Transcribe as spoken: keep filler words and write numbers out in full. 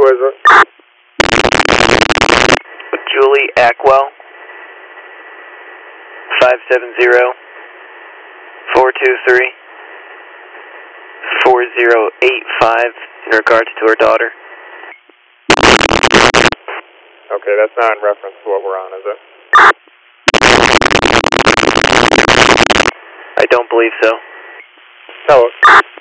Who is it? Julie Ackwell. five seven zero, four two three, four zero eight five in regards to her daughter. Okay, that's not in reference to what we're on, is it? I don't believe so. Tell us.